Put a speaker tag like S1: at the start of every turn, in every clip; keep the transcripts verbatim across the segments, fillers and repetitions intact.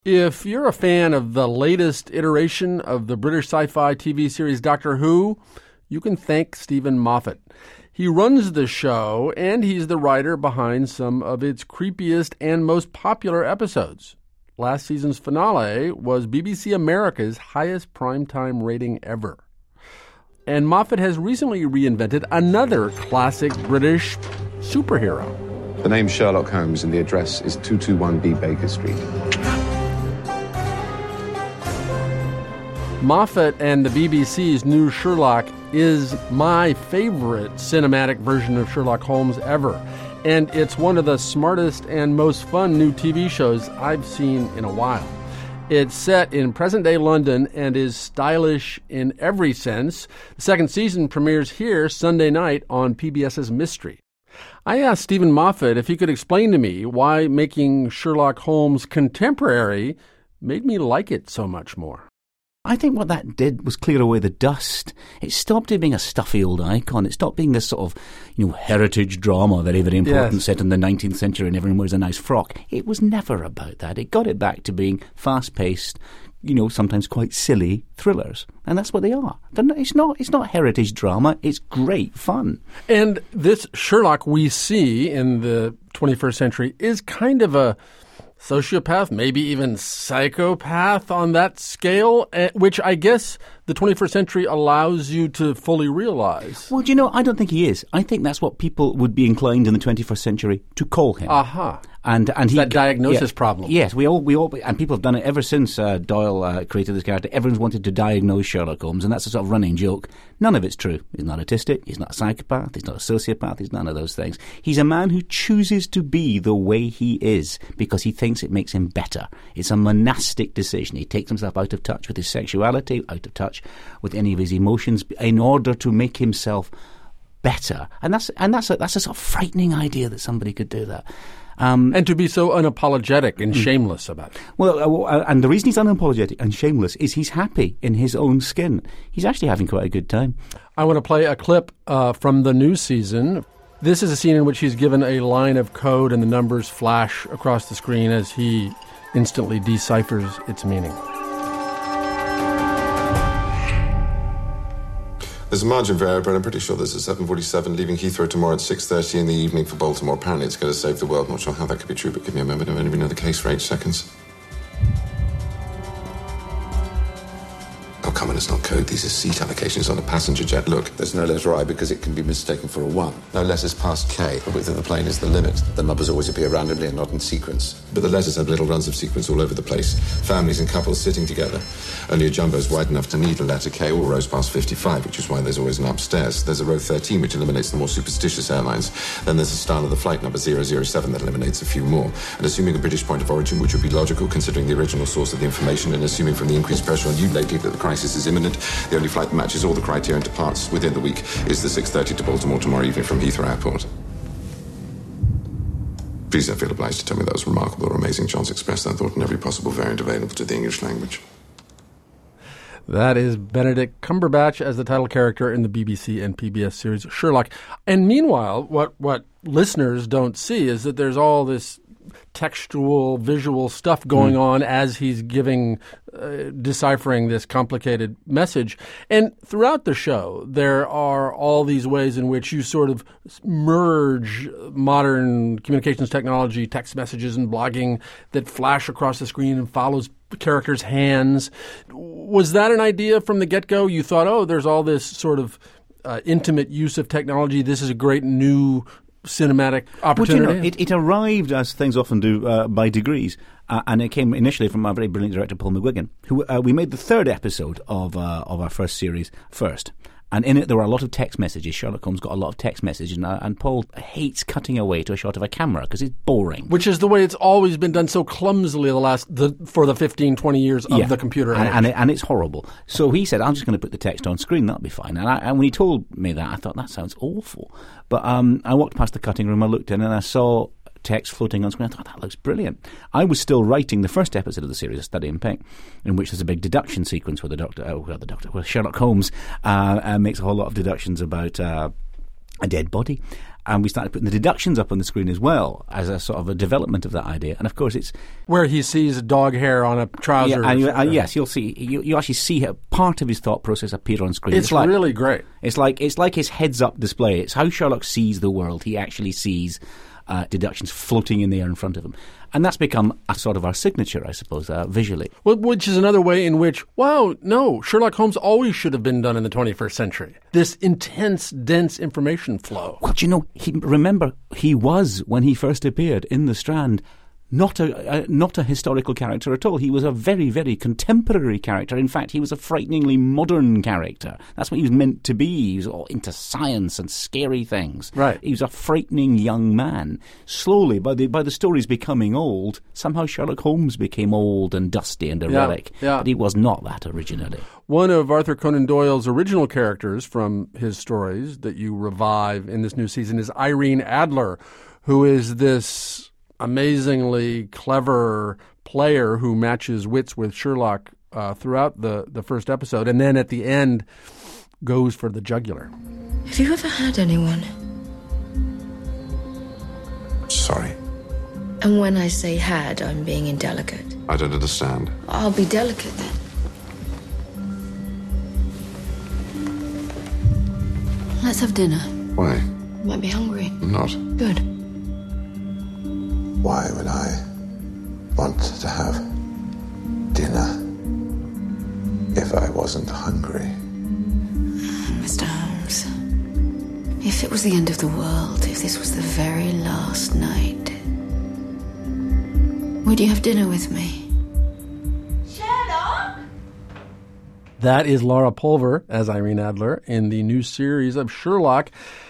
S1: If you're a fan of the latest iteration of the British sci-fi T V series Doctor Who, you can thank Stephen Moffat. He runs the show, and he's the writer behind some of its creepiest and most popular episodes. Last season's finale was B B C America's highest primetime rating ever. And Moffat has recently reinvented another classic British superhero.
S2: The name's Sherlock Holmes, and the address is two twenty-one B Baker Street.
S1: Moffat and the B B C's new Sherlock is my favorite cinematic version of Sherlock Holmes ever. And it's one of the smartest and most fun new T V shows I've seen in a while. It's set in present-day London and is stylish in every sense. The second season premieres here Sunday night on PBS's Mystery. I asked Stephen Moffat if he could explain to me why making Sherlock Holmes contemporary made me like it so much more.
S3: I think what that did was clear away the dust. It stopped it being a stuffy old icon. It stopped being this sort of, you know, heritage drama, very, very important,
S1: Yes.
S3: set in the nineteenth century and everyone wears a nice frock. It was never about that. It got it back to being fast-paced, you know, sometimes quite silly thrillers. And that's what they are. They're not, it's not, it's not heritage drama. It's great fun.
S1: And this Sherlock we see in the twenty-first century is kind of a sociopath, maybe even psychopath on that scale, which I guess the twenty-first century allows you to fully realize.
S3: Well, do you know, I don't think he is. I think that's what people would be inclined in the twenty-first century to call him.
S1: Aha.
S3: And and he,
S1: that diagnosis
S3: yeah,
S1: problem.
S3: Yes, we all we all and people have done it ever since uh, Doyle uh, created this character. Everyone's wanted to diagnose Sherlock Holmes, and that's a sort of running joke. None of it's true. He's not autistic. He's not a psychopath. He's not a sociopath. He's none of those things. He's a man who chooses to be the way he is because he thinks it makes him better. It's a monastic decision. He takes himself out of touch with his sexuality, out of touch with any of his emotions, in order to make himself better. And that's and that's a, that's a sort of frightening idea that somebody could do that. Um,
S1: and to be so unapologetic and shameless about it.
S3: Well, uh, and the reason he's unapologetic and shameless is he's happy in his own skin. He's actually having quite a good time.
S1: I want to play a clip uh, from the new season. This is a scene in which he's given a line of code and the numbers flash across the screen as he instantly deciphers its meaning.
S4: There's a margin for error, but I'm pretty sure there's a seven forty-seven leaving Heathrow tomorrow at six thirty in the evening for Baltimore. Apparently it's going to save the world. Not sure how that could be true, but give me a moment. I've only been in the case for eight seconds. Oh, come on, it's not code. These are seat allocations on a passenger jet. Look, there's no letter I because it can be mistaken for a one. No letters past K. The width of the plane is the limit. The numbers always appear randomly and not in sequence. But the letters have little runs of sequence all over the place. Families and couples sitting together. Only a jumbo's wide enough to need a letter K or rows past fifty-five, which is why there's always an upstairs. There's a row thirteen, which eliminates the more superstitious airlines. Then there's a style of the flight number zero zero seven that eliminates a few more. And assuming a British point of origin, which would be logical considering the original source of the information, and assuming from the increased pressure on you lately that the crisis is imminent, the only flight that matches all the criteria and departs within the week is the six thirty to Baltimore tomorrow evening from Heathrow Airport. Please don't feel obliged to tell me that was remarkable or amazing. John's expressed that thought in every possible variant available to the English language.
S1: That is Benedict Cumberbatch as the title character in the B B C and P B S series Sherlock. And meanwhile, what, what listeners don't see is that there's all this textual, visual stuff going mm. on as he's giving, uh, deciphering this complicated message. And throughout the show, there are all these ways in which you sort of merge modern communications technology, text messages and blogging that flash across the screen and follows characters' hands. Was that an idea from the get-go? You thought, oh, there's all this sort of uh, intimate use of technology. This is a great new cinematic opportunity?
S3: Well, you know, it, it arrived, as things often do, uh, by degrees. Uh, and it came initially from our very brilliant director, Paul McGuigan, who uh, we made the third episode of uh, of our first series first. And in it, there were a lot of text messages. Sherlock Holmes got a lot of text messages, and, uh, and Paul hates cutting away to a shot of a camera because it's boring.
S1: Which is the way it's always been done so clumsily the last the, for the fifteen, twenty years of
S3: yeah.
S1: the computer
S3: and,
S1: age.
S3: And, it, and it's horrible. So he said, I'm just going to put the text on screen, that'll be fine. And, I, and when he told me that, I thought, that sounds awful. But um, I walked past the cutting room, I looked in, and I saw text floating on screen. I thought, that looks brilliant. I was still writing the first episode of the series, A Study in Pink, in which there's a big deduction sequence where the doctor, oh, well, the doctor, well, Sherlock Holmes uh, uh, makes a whole lot of deductions about uh, a dead body. And we started putting the deductions up on the screen as well as a sort of a development of that idea. And of course, it's
S1: where he sees dog hair on a trouser.
S3: Yeah, and you, uh, yes, you'll see. You, you actually see a part of his thought process appear on screen.
S1: It's,
S3: it's like,
S1: really great.
S3: It's like it's like his heads-up display. It's how Sherlock sees the world. He actually sees uh, deductions floating in the air in front of him. And that's become a sort of our signature, I suppose, uh, visually.
S1: Well, which is another way in which, wow, no, Sherlock Holmes always should have been done in the twenty-first century. This intense, dense information flow.
S3: Well, do you know, he, remember, he was, when he first appeared in the Strand, not a, a not a historical character at all. He was a very, very contemporary character. In fact, he was a frighteningly modern character. That's what he was meant to be. He was all into science and scary things.
S1: Right.
S3: He was a frightening young man. Slowly, by the by the stories becoming old, somehow Sherlock Holmes became old and dusty and a
S1: yeah,
S3: relic.
S1: Yeah.
S3: But he was not that originally.
S1: One of Arthur Conan Doyle's original characters from his stories that you revive in this new season is Irene Adler, who is this amazingly clever player who matches wits with Sherlock uh, throughout the, the first episode, and then at the end goes for the jugular.
S5: Have you ever had anyone?
S4: Sorry.
S5: And when I say had, I'm being indelicate.
S4: I don't understand.
S5: I'll be delicate then. Let's have dinner.
S4: Why?
S5: You might be hungry.
S4: I'm not.
S5: Good.
S4: Why would I want to have dinner if I wasn't hungry?
S5: Mister Holmes, if it was the end of the world, if this was the very last night, would you have dinner with me? Sherlock?
S1: That is Laura Pulver as Irene Adler in the new series of Sherlock.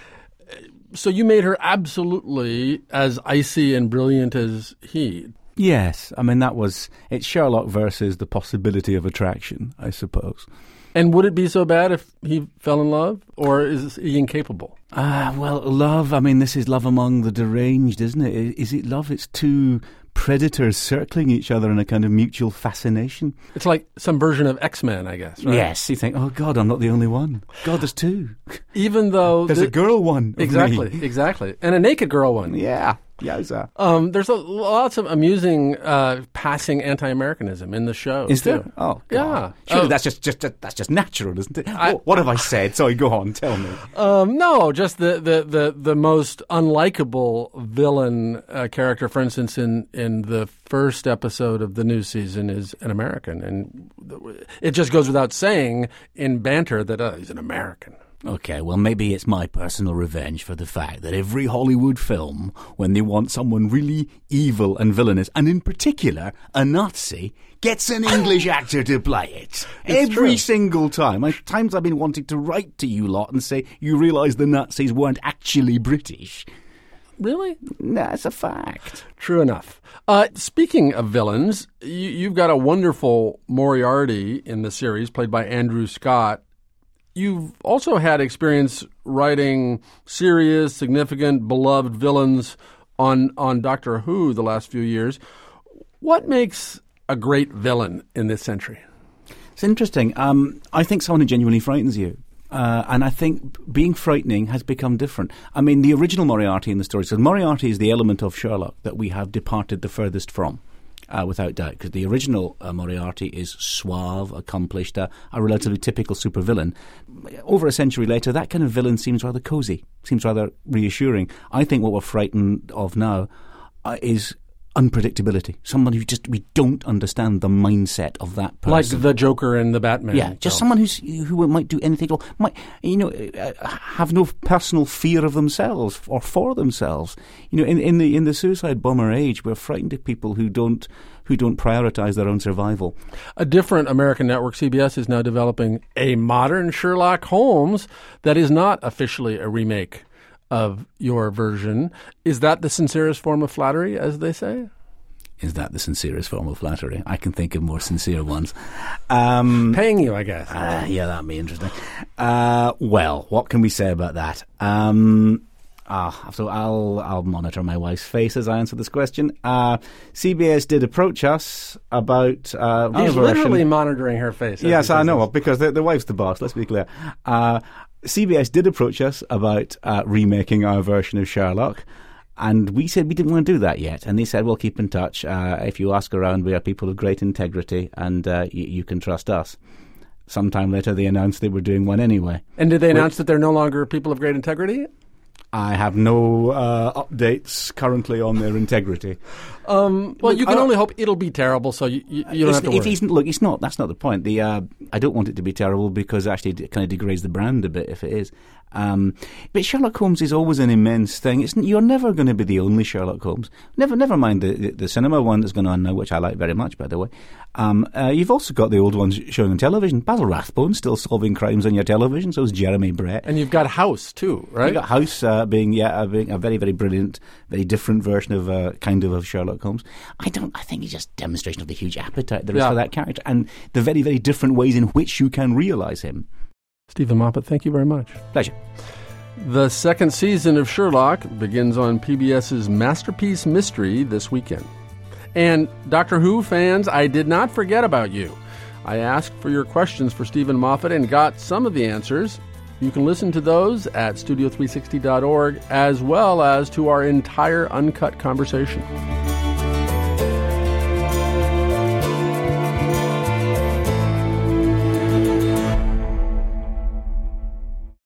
S1: So you made her absolutely as icy and brilliant as he.
S3: Yes. I mean, that was... It's Sherlock versus the possibility of attraction, I suppose.
S1: And would it be so bad if he fell in love? Or is he incapable?
S3: Ah, uh, well, love, I mean, this is love among the deranged, isn't it? Is it love? It's two predators circling each other in a kind of mutual fascination.
S1: It's like some version of X-Men, I guess, right?
S3: Yes, you think, oh, God, I'm not the only one. God, there's two.
S1: Even though...
S3: There's
S1: the,
S3: a girl one.
S1: Exactly,
S3: me.
S1: exactly. And a naked girl one.
S3: Yeah. Yowza.
S1: Um, there's a, lots of amusing uh, passing anti-Americanism in the show.
S3: Is
S1: too.
S3: there? Oh, God.
S1: Yeah.
S3: Surely
S1: oh.
S3: that's just, just that's just natural, isn't it?
S1: I,
S3: what, what have I said? Sorry, go on, tell me.
S1: Um, no, just the, the, the, the most unlikable villain uh, character, for instance, in, in the first episode of the new season is an American. And it just goes without saying in banter that uh, he's an American.
S3: Okay, well, maybe it's my personal revenge for the fact that every Hollywood film, when they want someone really evil and villainous, and in particular a Nazi, gets an English actor to play it.
S1: It's
S3: every
S1: true.
S3: single time. I, times I've been wanting to write to you lot and say, you realise the Nazis weren't actually British.
S1: Really?
S3: That's a fact.
S1: True enough. Uh, speaking of villains, you, you've got a wonderful Moriarty in the series, played by Andrew Scott. You've also had experience writing serious, significant, beloved villains on, on Doctor Who the last few years. What makes a great villain in this century?
S3: It's interesting. Um, I think someone who genuinely frightens you. Uh, and I think being frightening has become different. I mean, the original Moriarty in the story, so Moriarty is the element of Sherlock that we have departed the furthest from. Uh, without doubt, because the original uh, Moriarty is suave, accomplished, uh, a relatively typical supervillain. Over a century later, that kind of villain seems rather cosy, seems rather reassuring. I think what we're frightened of now uh, is unpredictability. Someone who just, we don't understand the mindset of that person.
S1: Like the Joker and the Batman.
S3: Yeah, just someone who's, who might do anything at all, might, you know, uh, have no personal fear of themselves or for themselves. You know, in, in the in the suicide bomber age, we're frightened of people who don't who don't prioritize their own survival.
S1: A different American network, C B S, is now developing a modern Sherlock Holmes that is not officially a remake of your version. Is that the sincerest form of flattery, as they say?
S3: Is that the sincerest form of flattery? I can think of more sincere ones. Um,
S1: Paying you, I guess.
S3: Uh, yeah, that'd be interesting. Uh, well, what can we say about that? Um, ah, so I'll I'll monitor my wife's face as I answer this question. Uh, C B S did approach us about uh,
S1: He's
S3: version.
S1: literally monitoring her face.
S3: Yes, I know, because the, the wife's the boss, let's be clear. Uh, C B S did approach us about uh, remaking our version of Sherlock, and we said we didn't want to do that yet. And they said, well, keep in touch. Uh, if you ask around, we are people of great integrity, and uh, y- you can trust us. Sometime later, they announced they were doing one anyway.
S1: And did they announce that they're no longer people of great integrity?
S3: I have no uh, updates currently on their integrity.
S1: Um, well, you can only hope it'll be terrible, so you, you, you don't have to worry.
S3: If he's, look, it's not. That's not the point. The uh, I don't want it to be terrible because actually it kind of degrades the brand a bit if it is. Um, but Sherlock Holmes is always an immense thing. It's, you're never going to be the only Sherlock Holmes. Never, never mind the, the, the cinema one that's going on now, which I like very much, by the way. Um, uh, you've also got the old ones showing on television. Basil Rathbone still solving crimes on your television. So is Jeremy Brett.
S1: And you've got House too, right?
S3: You've got House uh, being yeah, uh, being a very, very brilliant, very different version of uh, kind of of Sherlock Holmes. I don't. I think it's just a demonstration of the huge appetite there is
S1: yeah.
S3: for that character and the very, very different ways in which you can realise him.
S1: Stephen Moffat, thank you very much.
S3: Pleasure.
S1: The second season of Sherlock begins on PBS's Masterpiece Mystery this weekend. And Doctor Who fans, I did not forget about you. I asked for your questions for Stephen Moffat and got some of the answers. You can listen to those at studio three sixty dot org as well as to our entire uncut conversation.